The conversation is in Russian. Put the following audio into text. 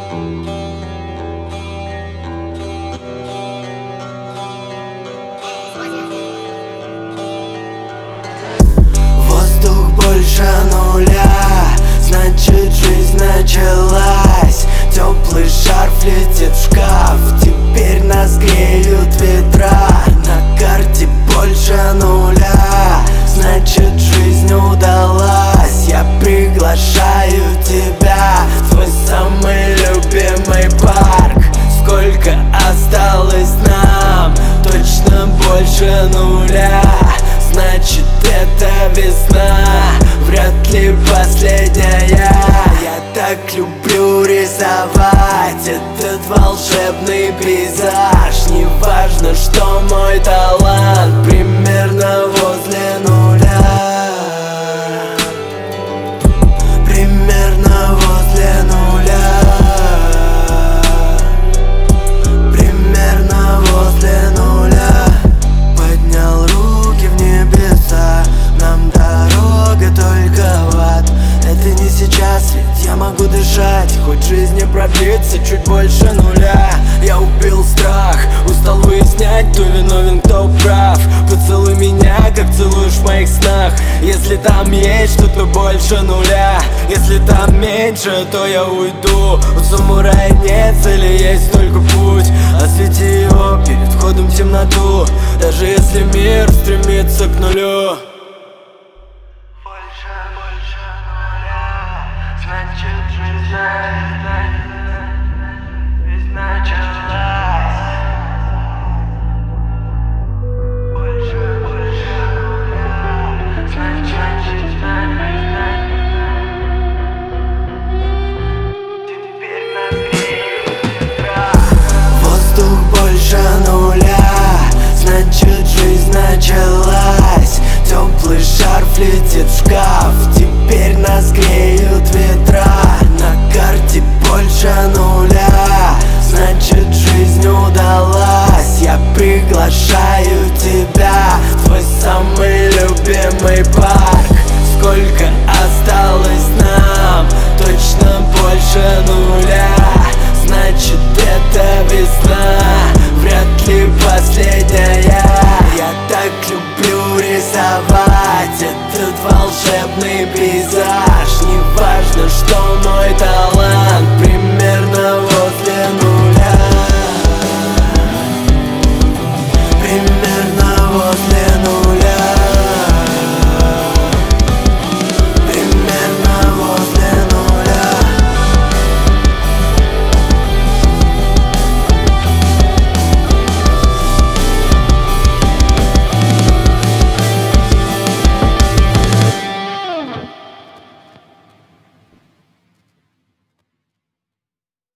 Воздух больше нуля, значит жизнь началась. Теплый шарф летит в шкаф, теперь нас греют ветра. На карте больше нуля, значит жизнь удалась. Я приглашаю тебя в твой самый любимый парк. Сколько осталось нам? Точно больше нуля. Значит это весна, вряд ли последняя. Я так люблю рисовать этот волшебный пейзаж. Не важно, что мой талант примерно возле нуля. Примерно возле нуля. Примерно возле нуля. Поднял руки в небеса, нам дорога только в ад. Это не сейчас, ведь я могу дышать, хоть жизни продлится чуть больше нуля. Я убил страх, устал выяснять, кто виновен, кто прав. Поцелуй меня, как целуешь в моих снах. Если там есть что-то больше нуля, если там меньше, то я уйду. У самурая нет цели, есть только путь. Освети его перед входом в темноту, даже если мир стремится к нулю. Больше нуля, значит жизнь началась. Больше нуля, значит жизнь теперь нас греют ветра. Воздух больше нуля, значит жизнь началась. Теплый шарф летит в шкаф, теперь нас греют ветра.